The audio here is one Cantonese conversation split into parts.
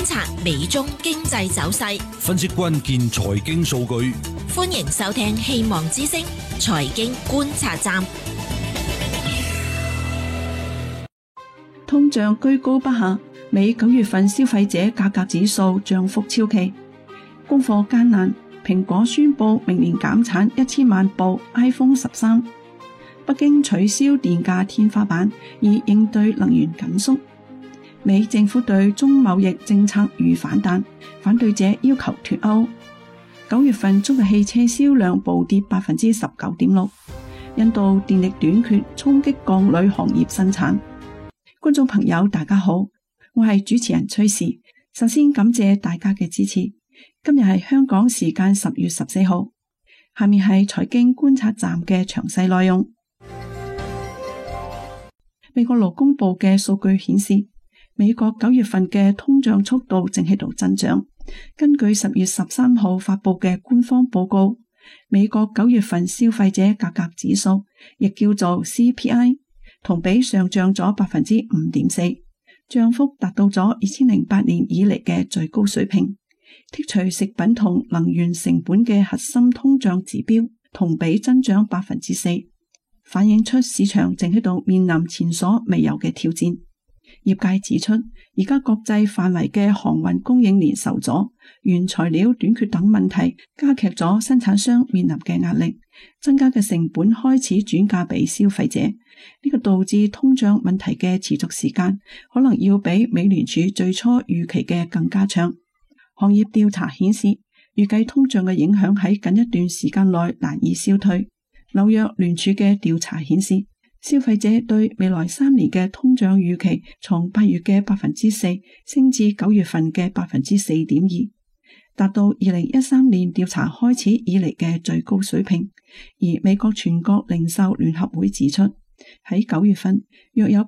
察美中經濟走勢， 分析關鍵財經數據。 歡迎收聽希望之聲財經觀察站。 通脹居高不下，美9月份消費者價格指數漲幅超期。供貨艱難，蘋果宣布明年減產1000萬部 iPhone 13。北京取消電價天花板，以應對能源緊縮。美政府對中貿易政策遇反彈，反對者要求脫歐。9月份中國汽車銷量暴跌 19.6%。印度電力短缺衝擊鋼鋁行業生產。觀眾朋友大家好，我係主持人崔氏。首先感謝大家嘅支持。今日係香港時間10月14號，下面係財經觀察站嘅詳細內容。美國勞工部嘅數據顯示，美國9月份嘅通脹速度正喺度增長。根據10月13號發布嘅官方報告，美國9月份消費者價格指數，亦叫做 CPI， 同比上漲咗 5.4%， 漲幅達到咗2008年以嚟嘅最高水平。剔除食品同能源成本嘅核心通脹指標，同比增長 4%， 反映出市場正喺度面臨前所未有嘅挑戰。業界指出，而家國際範圍嘅航運供應鏈受阻、原材料短缺等問題，加劇咗生產商面臨嘅壓力，增加嘅成本開始轉嫁俾消費者。呢個導致通脹問題嘅持續時間，可能要比美聯儲最初預期嘅更加長。行業調查顯示，預計通脹嘅影響喺近一段時間內難以消退。紐約聯儲嘅調查顯示，消費者對未來3年嘅通脹預期從8月嘅 4% 升至9月份嘅 4.2%， 達到2013年調查開始以嚟嘅最高水平。而美國全國零售聯合會指出，喺9月份約有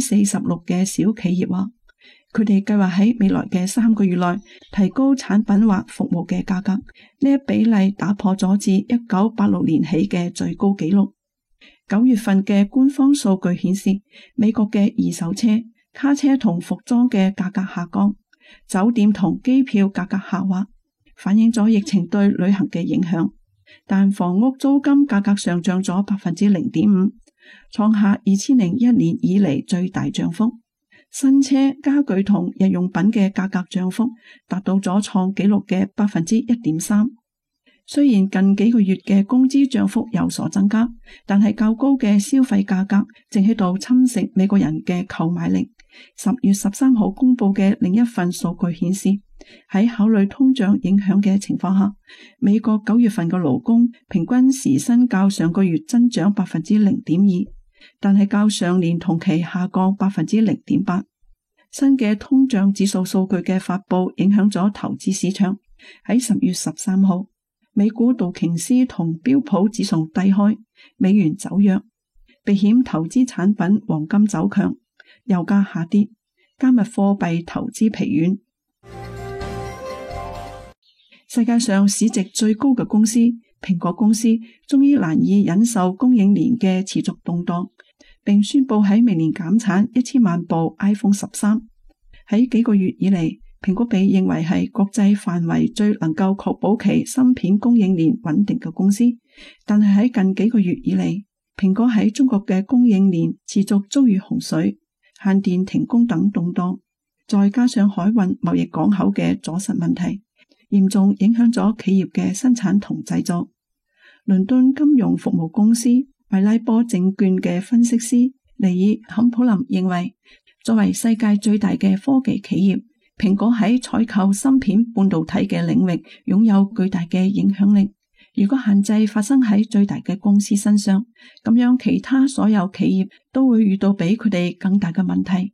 46% 嘅小企業話，佢哋計劃喺未來嘅3個月內提高產品或服務嘅價格。呢一比例打破咗自1986年起嘅最高紀錄。9月份嘅官方數據顯示，美國嘅二手車、卡車同服裝嘅價格下降，酒店同機票價格下滑，反映咗疫情對旅行嘅影響。但房屋租金價格上漲咗 0.5%， 創下2001年以嚟最大漲幅。新車、家具同日用品嘅價格漲幅達到咗創紀錄嘅 1.3%。雖然近幾個月嘅工資漲幅有所增加，但係較高嘅消費價格正喺度侵蝕美國人嘅購買力。10月13號公布嘅另一份數據顯示，喺考慮通脹影響嘅情況下，美國9月份嘅勞工平均時薪較上個月增長 0.2%， 但係較上年同期下降 0.8%。新嘅通脹指數數據嘅發佈影響咗投資市場。喺10月13號，美股道瓊斯同標普指數低開，美元走弱，避險投資產品黃金走強，油價下跌，加密貨幣投資疲軟。世界上市值最高嘅公司蘋果公司終於難以忍受供應鏈嘅持續動盪，並宣布喺明年減產1000萬部 iPhone 13。喺幾個月以嚟，蘋果被認為係國際範圍最能夠確保其芯片供應鏈穩定嘅公司，但係喺近幾個月以嚟，蘋果喺中國嘅供應鏈持續遭遇洪水、限電停工等動盪，再加上海運貿易港口嘅阻塞問題，嚴重影響咗企業嘅生產同製作。倫敦金融服務公司米拉波證券嘅分析師尼爾坎普林認為，作為世界最大嘅科技企業，蘋果喺採購芯片半導體嘅領域擁有巨大嘅影響力。如果限制發生喺最大嘅公司身上，咁樣其他所有企業都會遇到比佢哋更大嘅問題。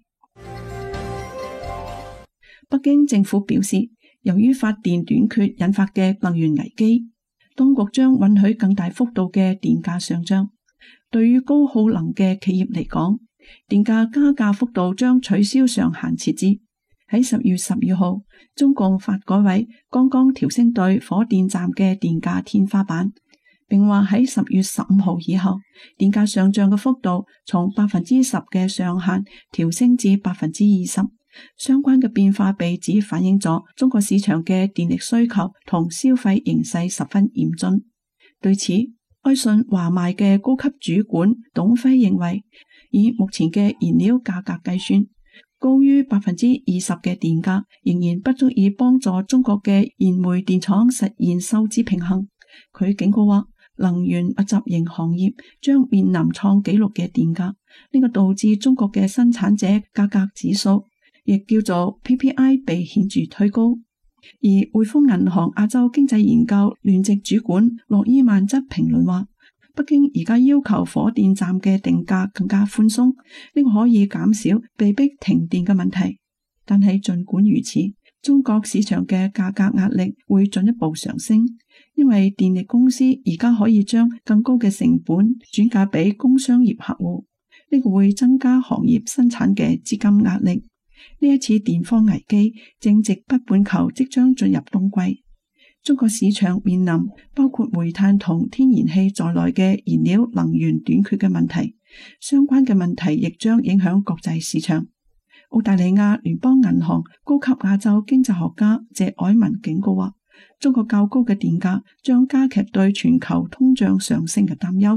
北京政府表示，由於發電短缺引發嘅能源危機，當局將允許更大幅度嘅電價上漲。對於高耗能嘅企業嚟講，電價加價幅度將取消上限設置。喺10月12號，中共發改委剛剛調升對火電站嘅電價天花板，並話喺10月15號以後，電價上漲嘅幅度從 10% 嘅上限調升至 20%， 相關嘅變化被指反映咗中國市場嘅電力需求同消費形勢十分嚴峻。對此，愛信華邁嘅高級主管董輝認為，以目前嘅燃料價格計算，高於20%嘅電價仍然不足以幫助中國嘅燃煤電廠實現收支平衡。佢警告話，能源密集型行業將面臨創紀錄嘅電價，呢個導致中國嘅生產者價格指數，亦叫做 PPI 被顯著推高。而匯豐銀行亞洲經濟研究聯席主管洛伊曼則評論話，北京而家要求火電站嘅定價更加寬鬆，呢個可以減少被逼停電嘅問題。但係盡管如此，中國市場嘅價格壓力會進一步上升，因為電力公司而家可以將更高嘅成本轉嫁俾工商業客戶，呢個會增加行業生產嘅資金壓力。呢一次電荒危機正值北半球即將進入冬季，中國市場面臨包括煤炭同天然氣在內嘅燃料能源短缺嘅問題，相關嘅問題亦將影響國際市場。澳大利亞聯邦銀行高級亞洲經濟學家謝凱文警告話，中國較高嘅電價將加劇對全球通脹上升嘅擔憂。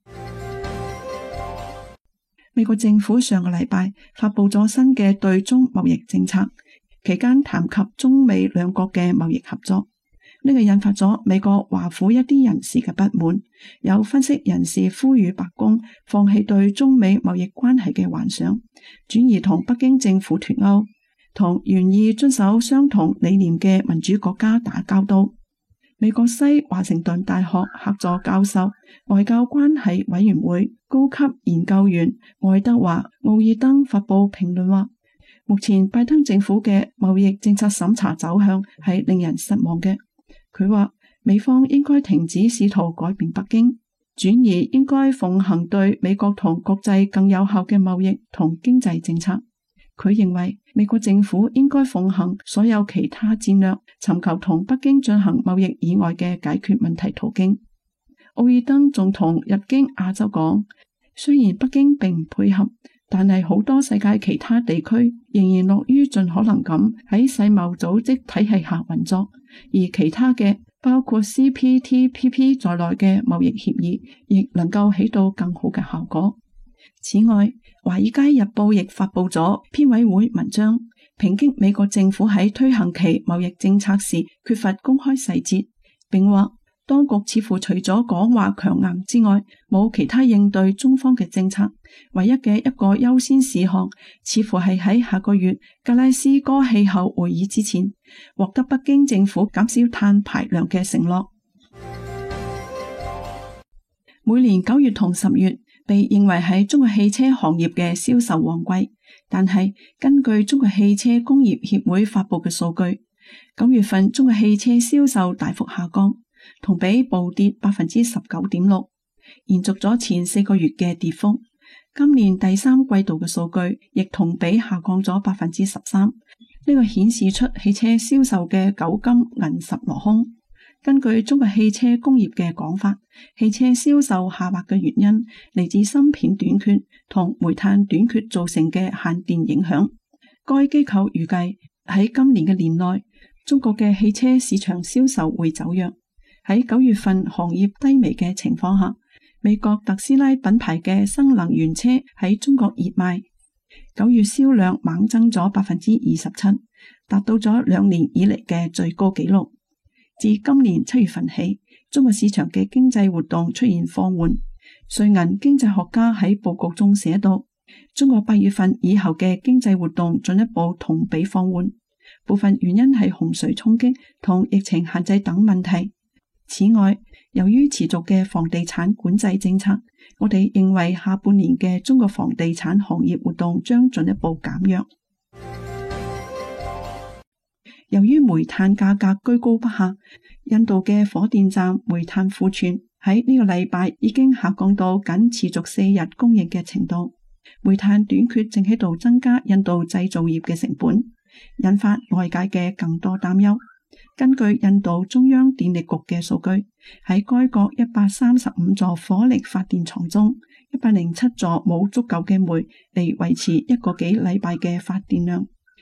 美國政府上個禮拜發佈咗新嘅對中貿易政策，期間談及中美兩國嘅貿易合作，呢個引發咗美國華府一啲人士嘅不滿。有分析人士呼籲白宮放棄對中美貿易關係嘅幻想，轉而同北京政府脫鈎，同願意遵守相同理念嘅民主國家打交道。美國西華盛頓大學客座教授、外交關係委員會高級研究員愛德華·奧爾登發佈評論話，目前拜登政府嘅貿易政策審查走向係令人失望嘅。佢話，美方應該停止試圖改變北京，轉而應該奉行對美國同國際更有效嘅貿易同經濟政策。佢認為美國政府應該奉行所有其他戰略，尋求同北京進行貿易以外嘅解決問題途徑。奧爾登仲同日經亞洲講，雖然北京並唔配合，但係好多世界其他地區仍然樂於盡可能咁喺世貿組織體系下運作，而其他嘅包括 CPTPP 在內嘅貿易協議亦能夠起到更好嘅效果。此外，《華爾街日報》亦發佈咗編委會文章，抨擊美國政府喺推行其貿易政策時缺乏公開細節，並話當局似乎除咗講話強硬之外，冇其他應對中方嘅政策。唯一嘅一個優先事項，似乎係喺下個月格拉斯哥氣候會議之前，獲得北京政府減少碳排量嘅承諾。每年9月同10月被認為係中國汽車行業嘅銷售旺季，但係根據中國汽車工業協會發佈嘅數據，9月份中國汽車銷售大幅下降，同比暴跌 19.6%， 延續咗前4個月嘅跌幅。今年第3季度嘅數據亦同比下降咗 13%， 呢個顯示出汽車銷售嘅九金銀十落空。根據中國汽車工業嘅講法，汽車銷售下滑嘅原因嚟自芯片短缺同煤炭短缺造成嘅限電影響。該機構預計喺今年嘅年內，中國嘅汽車市場銷售會走弱。喺9月份行業低迷嘅情況下，美國特斯拉品牌嘅新能源車喺中國熱賣，9月銷量猛增咗 27%， 達到咗2年以嚟嘅最高紀錄。自今年7月份起，中國市場嘅經濟活動出現放緩。瑞銀經濟學家喺報告中寫道，中國8月份以後嘅經濟活動進一步同比放緩，部分原因係洪水衝擊同疫情限制等問題。此外，由於持續嘅房地產管制政策，我哋認為下半年嘅中國房地產行業活動將進一步減弱。由於煤炭價格居高不下，印度嘅火電站煤炭庫存喺呢個禮拜已經下降到僅持續4日供應嘅程度。煤炭短缺正喺度增加印度製造業嘅成本，引發外界嘅更多擔憂。根據印度中央電力局嘅數據，喺該國135座火力發電廠中，107座冇足夠嘅煤嚟維持1個幾禮拜嘅發電量。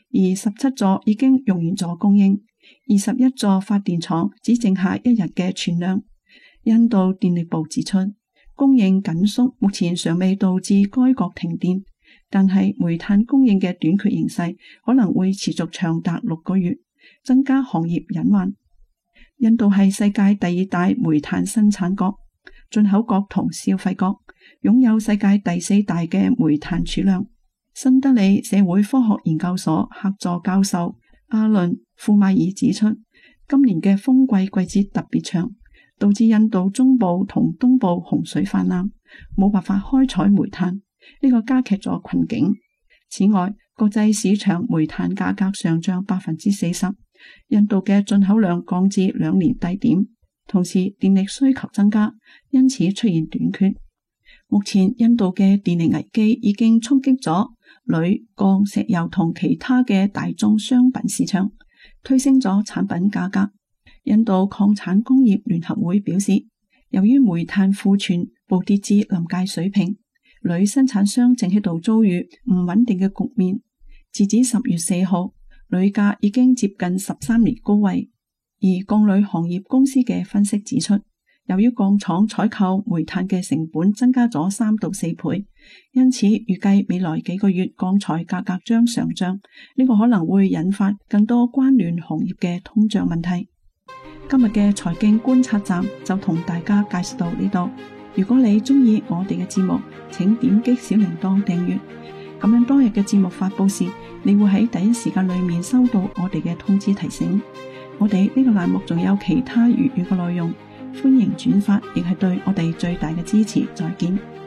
而17座已經用完咗供應，21座發電廠只剩下1日嘅存量。印度電力部指出，供應緊縮目前尚未導致該國停電，但係煤炭供應嘅短缺形勢可能會持續長達6個月，增加行業隱患。印度係世界第2大煤炭生產國、進口國同消費國，擁有世界第4大嘅煤炭儲量。新德里社會科學研究所客座教授阿倫庫馬爾指出，今年嘅風季季節特別長，導致印度中部同東部洪水泛濫，冇辦法開採煤炭，呢個加劇咗困境。此外，國際市場煤炭價格上漲40%，印度嘅進口量降至2年低點，同時電力需求增加，因此出現短缺。目前印度嘅電力危機已經衝擊咗鋁、鋼、石油同其他嘅大宗商品市場，推升咗產品價格。印度礦產工業聯合會表示，由於煤炭庫存暴跌至臨界水平，鋁生產商正喺度遭遇唔穩定嘅局面。截至10月4號，鋁價已經接近13年高位。而鋼鋁行業公司嘅分析指出，由於鋼廠採購煤炭嘅成本增加咗3到4倍，因此預計未來幾個月鋼材價格將上漲，呢個可能會引發更多關聯行業嘅通脹問題。今日嘅財經觀察站就同大家介紹到呢度。如果你鍾意我哋嘅節目，請點擊小鈴鐺訂閱，咁樣當日嘅節目發佈時，你會喺第一時間裏面收到我哋嘅通知提醒。我哋呢個欄目仲有其他粵語嘅內容，歡迎轉發，亦係對我哋最大嘅支持。再見。